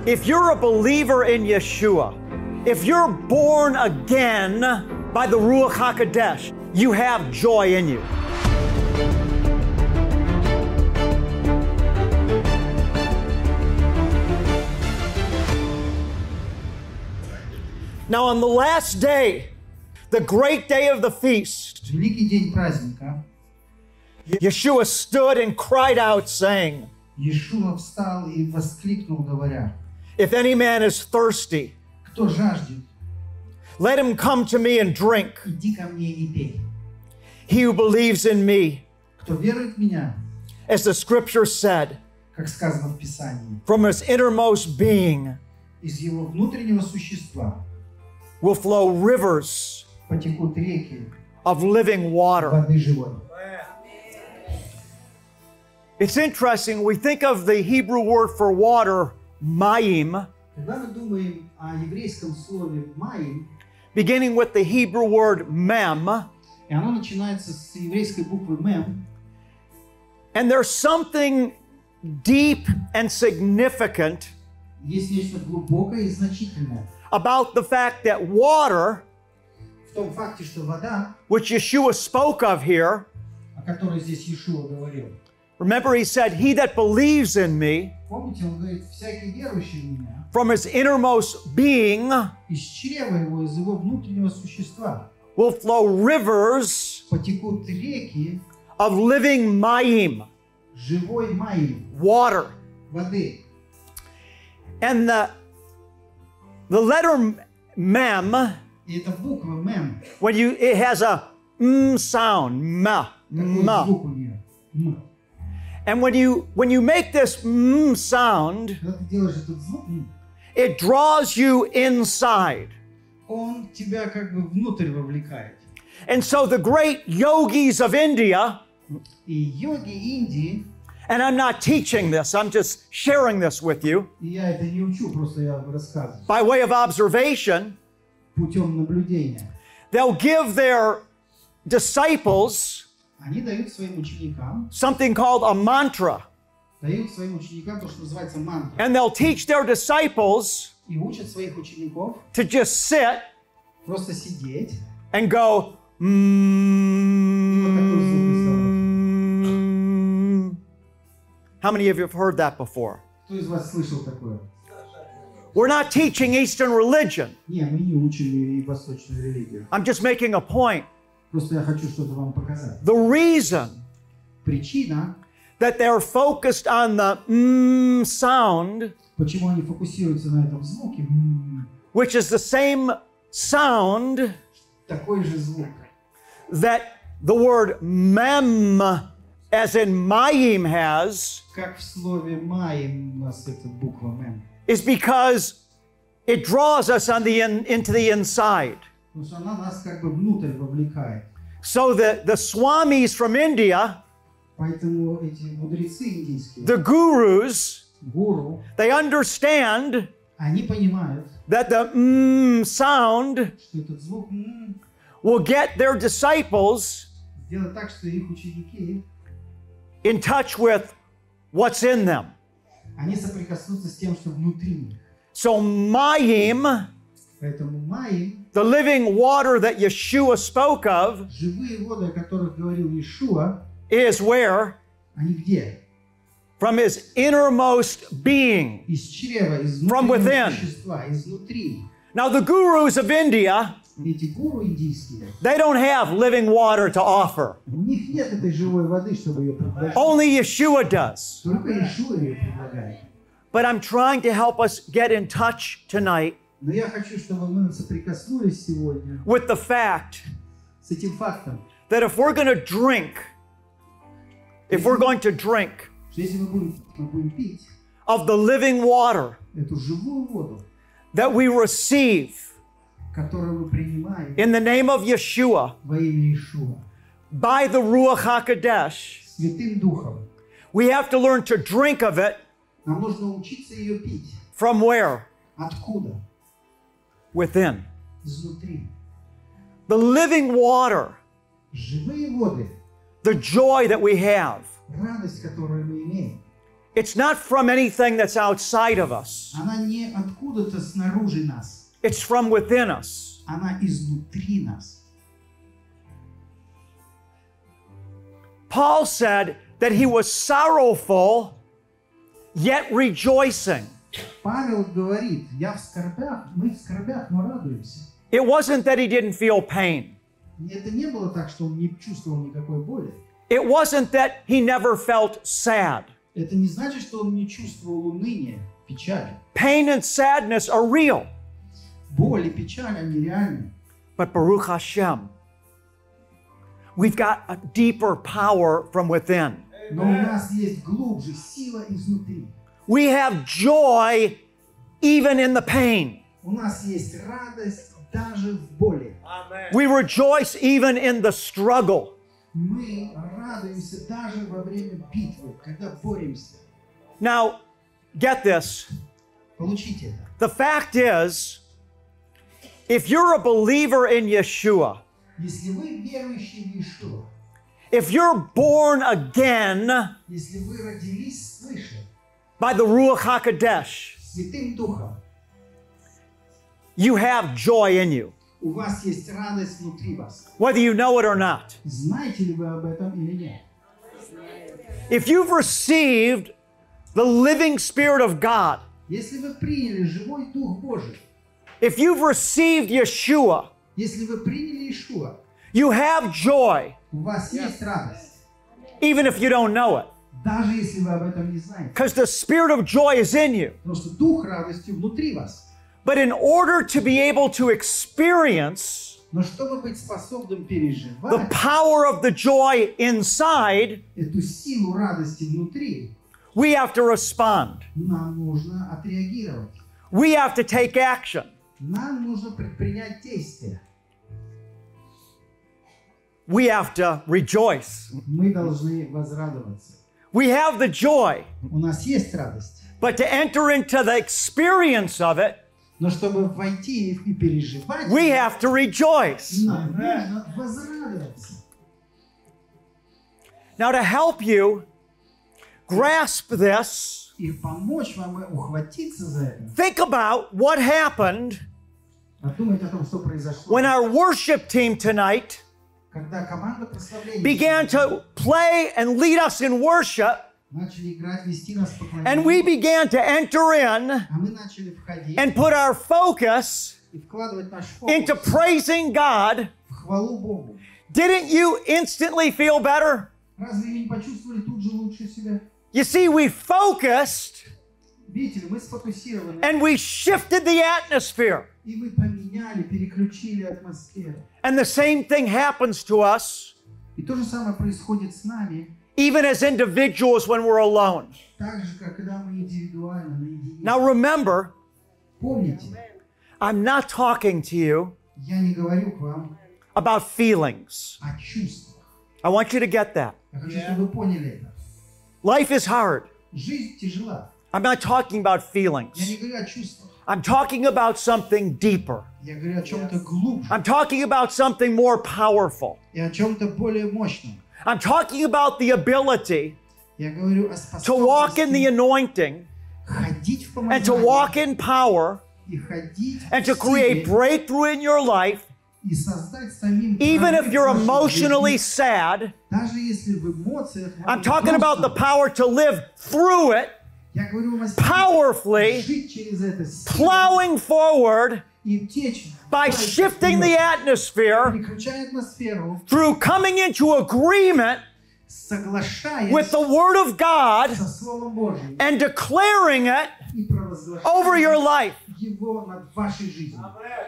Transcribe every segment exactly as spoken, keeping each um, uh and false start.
If you're a believer in Yeshua, if you're born again by the Ruach HaKodesh, you have joy in you. Now on the last day, the great day of the feast, Великий день праздника, Yeshua stood and cried out, saying, Иешуа встал и воскликнул, говоря, if any man is thirsty, кто жаждет, let him come to me and drink. иди ко мне и пей. He who believes in me, Кто верует в меня, as the scripture said, как сказано в Писании, from his innermost being из его внутреннего существа will flow rivers потекут реки of living water. воды живой. It's interesting, we think of the Hebrew word for water, mayim, Когда мы думаем о еврейском слове «маим», beginning with the Hebrew word mem, и оно начинается с еврейской буквы «мем», and there's something deep and significant есть нечто глубокое и значительное about the fact that water, в том факте, что вода, which Yeshua spoke of here, о которой здесь Иешуа говорил, remember he said, he that believes in me, помните, он говорит, всякий верующий в меня, from his innermost being из чрева его, из его внутреннего существа will flow rivers потекут реки of living mayim, живой маим, water. воды. And the, the letter mem, И эта буква «мем», when you, it has a m sound, ma, какой ma. звук у нее? «М». And when you, when you make this m sound, Когда ты делаешь этот звук, «м», it draws you inside. он тебя как бы внутрь вовлекает. And so the great yogis of India, И йоги Индии, and I'm not teaching this, I'm just sharing this with you, и я это не учу, просто я рассказываю, by way of observation, путем наблюдения, they'll give their disciples они дают своим ученикам, something called a mantra. дают своим ученикам то, что называется мантра, And they'll teach their disciples и учат своих учеников to just sit просто сидеть, and go, mm. How many of you have heard that before? Кто из вас слышал такое? We're not teaching Eastern religion. Не, мы не учим и восточную религию. I'm just making a point. Просто я хочу что-то вам показать. The reason Причина, that they're focused on the mm sound, почему они фокусируются на этом звуке, м, which is the same sound такой же звук, that the word mem, as in mayim, has, как в слове «маим» у нас эта буква «мем». is because it draws us on the in, into the inside. Потому что она нас как бы внутрь вовлекает. So the, the swamis from India, Поэтому эти мудрецы индийские, the gurus, гуру, they understand они понимают, that the mm sound что этот звук «м» will get their disciples сделает так, что их ученики, in touch with what's in them. они соприкоснутся с тем, что внутри них. So mayim, Поэтому «маим», the living water that Yeshua spoke of, живые воды, о которых говорил Иешуа, is where? они где? From his innermost being. Из чрева, из From внутреннего within. существа, изнутри. Now the gurus of India, Эти гуру индийские, they don't have living water to offer. у них нет этой живой воды, чтобы ее предложить. Only Yeshua does. Только Иешуа ее предлагает. But I'm trying to help us get in touch tonight Но я хочу, чтобы мы соприкоснулись сегодня with the fact с этим фактом, that if we're going to drink, if we're going to drink что если мы будем, мы будем пить of the living water эту живую воду, that we receive которую мы принимаем in the name of Yeshua во имя Иешуа, by the Ruach HaKodesh, Святым Духом, we have to learn to drink of it нам нужно учиться ее пить. from where? Откуда? Within. Изнутри. The living water, Живые воды, the joy that we have, радость, которую мы имеем, It's not from anything that's outside of us. Она не откуда-то снаружи нас. It's from within us. Она изнутри нас. Paul said that he was sorrowful, yet rejoicing. Павел говорит, я в скорбях, мы в скорбях, но радуемся. It wasn't that he didn't feel pain. Это не было так, что он не чувствовал никакой боли. It wasn't that he never felt sad. Это не значит, что он не чувствовал уныния, печали. Pain and sadness are real. Боль и печаль, они реальны. But Baruch Hashem, we've got a deeper power from within. Но у нас есть глубже сила изнутри. We have joy even in the pain. У нас есть радость даже в боли. We rejoice even in the struggle. Мы радуемся даже во время битвы, когда боремся. Now, get this. Получите это. The fact is, if you're a believer in Yeshua, Если вы верующий в Иешуа, if you're born again если вы родились свыше, by the Ruach HaKodesh, Святым Духом, you have joy in you, у вас есть радость внутри вас. whether you know it or not. Знаете ли вы об этом или нет? If you've received the living Spirit of God, Если вы приняли живой Дух Божий, if you've received Yeshua, если вы приняли Иешуа, you have joy, у вас есть радость, even if you don't know it, даже если вы об этом не знаете. because the Spirit of joy is in you. Потому что Дух радости внутри вас. But in order to be able to experience Но чтобы быть способным the переживать power of the joy inside, эту силу радости внутри, we have to respond. нам нужно отреагировать. We have to take action. Нам нужно предпринять действия. We have to rejoice. Мы должны возрадоваться. We have the joy, У нас есть радость. but to enter into the experience of it, Но чтобы войти и переживать, we have to rejoice. нам нужно возрадоваться. Now, to help you grasp this, И помочь вам ухватиться за это. think about what happened Подумать о том, что произошло. when our worship team tonight Когда команда прославления began to play and lead us in worship, начали играть, вести нас в and we поклонение, began to enter in а мы начали входить and put our focus и вкладывать наш into фокус praising God, в хвалу Богу. didn't you instantly feel better? Разве вы не почувствовали тут же лучше себя? You see, we focused Видите ли, мы сфокусированы, and we shifted the atmosphere. и мы поменяли, переключили атмосферу. And the same thing happens to us, И то же самое происходит с нами, even as individuals when we're alone. так же, как когда мы индивидуально, наедине. Now remember, Помните, I'm not talking to you я не говорю к вам about feelings. о чувствах. I want you to get that. Я хочу, чтобы вы поняли это. Life is hard. Жизнь тяжела. I'm not talking about Я feelings. не говорю о чувствах. I'm talking about something deeper. Я говорю о чем-то глубже I'm talking about something more powerful. и о чем-то более мощном. I'm talking about the ability Я говорю о to walk in the способности anointing ходить в and to walk помазании in power и ходить and to в create силе breakthrough in your life, и создать самим even if прорыв you're в вашей emotionally жизни. sad. Даже если в эмоциях вам I'm talking about the просто- power to live through it, Я говорю о силе powerfully, жить через это, силой plowing forward и течь by дальше shifting the вперед, atmosphere переключая атмосферу, through coming into agreement соглашаясь with the Word of God со Словом Божьим and declaring it и провозглашая over your life. его над вашей жизнью.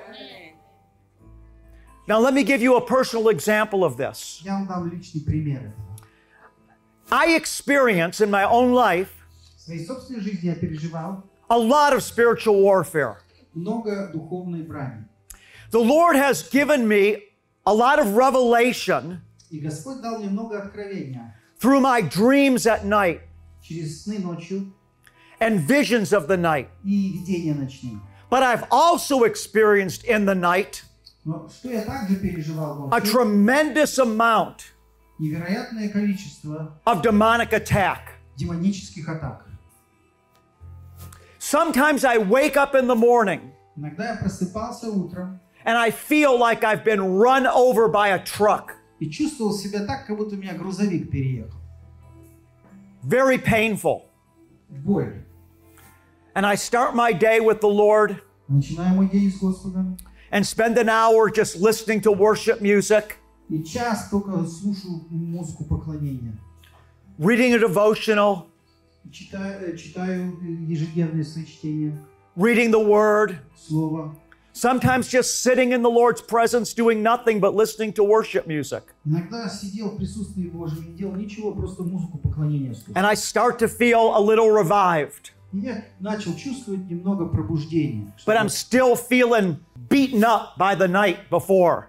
Now, let me give you a personal example of this. Я вам дам личный пример этого. I experience in my own life В своей собственной жизни я переживал a lot of spiritual warfare. много духовной брани. The Lord has given me a lot of revelation И Господь дал мне много откровения through my dreams at night через сны ночью and visions of the night. и видения ночные. But I've also experienced in the night Но что я также переживал a ночью, tremendous amount невероятное количество of demonic attack. демонических атак. Sometimes I wake up in the morning Иногда я просыпался утром and I feel like I've been run over by a truck. и чувствовал себя так, как будто меня грузовик переехал. Very painful. Боль. And I start my day with the Lord Начинаю мой день с Господом. and spend an hour just listening to worship music, И час только слушаю музыку поклонения. reading a devotional, Читаю, читаю ежедневные свои чтения, reading the Word, Слово. sometimes just sitting in the Lord's presence doing nothing but listening to worship music. Иногда сидел в присутствии Божьем, не делал ничего, просто музыку поклонения слушал. And I start to feel a little revived, И я начал чувствовать немного пробуждения. but I'm still feeling beaten up by the night before.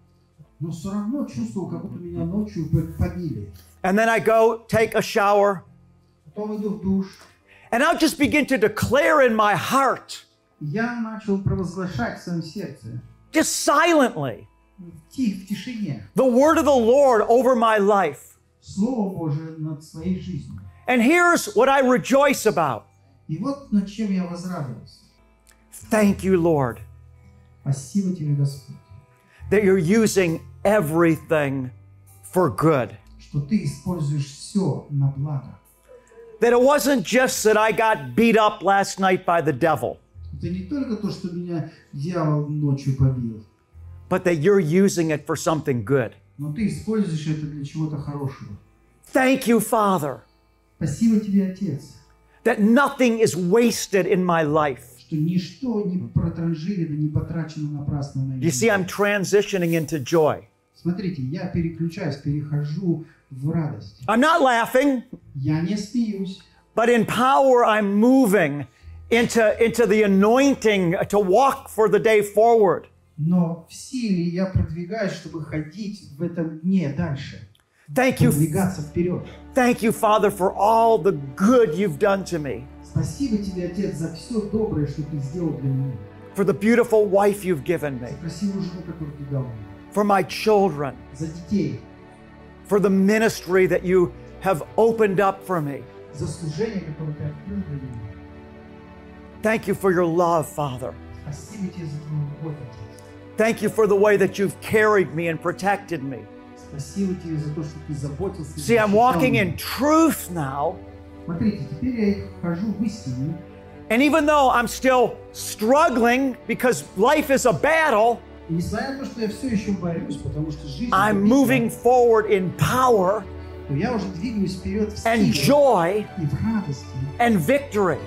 Но все равно чувствовал, как будто меня ночью побили. And then I go take a shower, Потом иду в душ. and I'll just begin to declare in my heart, Я начал провозглашать в своем сердце, just silently, в тих- в тишине, the word of the Lord over my life. Слово Божие над своей жизнью. And here's what I rejoice about. И вот над чем я возрадовался. Thank you, Lord, Спасибо тебе, Господь, that you're using everything for good. что ты используешь все на благо. That it wasn't just that I got beat up last night by the devil, Это не только то, что меня дьявол ночью побил, but that you're using it for something good. но ты используешь это для чего-то хорошего. Thank you, Father, Спасибо тебе, Отец, that nothing is wasted in my life. что ничто не протранжирено, не потрачено напрасно на You see, I'm transitioning into joy. Смотрите, я переключаюсь, перехожу в радость. I'm not laughing, Я не смеюсь, but in power, I'm moving into, into the anointing to walk for the day forward. но в силе я продвигаюсь, чтобы ходить в этом дне дальше, Thank you, продвигаться вперед. thank you, Father, for all the good you've done to me, Спасибо тебе, Отец, за все доброе, что ты сделал для меня. for the beautiful wife you've given me, За красивую жену, которую ты дал мне. for my children, За детей, for the ministry that you have opened up for me. за служение, которое ты открыл для меня. Thank you for your love, Father. Спасибо тебе за твою любовь, Отец. Thank you for the way that you've carried me and protected me. Спасибо тебе за то, что ты заботился. и See, I'm защищал walking меня. in truth now, Смотрите, теперь я хожу в истине. and even though I'm still struggling because life is a battle, И несмотря на то, что я все еще борюсь, потому что жизнь I'm это битва, moving forward in power то я уже двигаюсь вперед в and силе joy и в радости. and victory.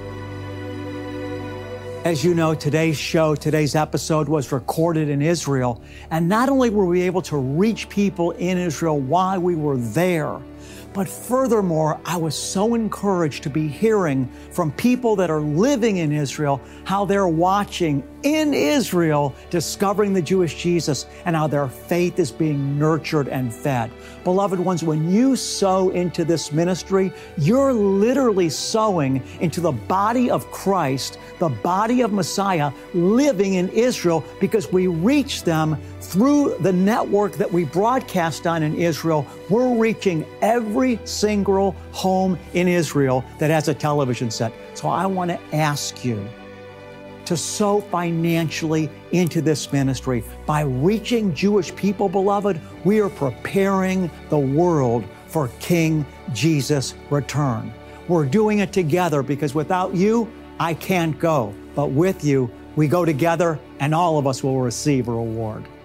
As you know, today's show, today's episode was recorded in Israel. And not only were we able to reach people in Israel while we were there, but furthermore, I was so encouraged to be hearing from people that are living in Israel how they're watching in Israel, discovering the Jewish Jesus, and how their faith is being nurtured and fed. Beloved ones, when you sow into this ministry, you're literally sowing into the body of Christ, the body of Messiah, living in Israel, because we reach them through the network that we broadcast on in Israel. We're reaching every single home in Israel that has a television set. So I want to ask you to sow financially into this ministry. By reaching Jewish people, beloved, we are preparing the world for King Jesus' return. We're doing it together because without you, I can't go. But with you, we go together and all of us will receive a reward.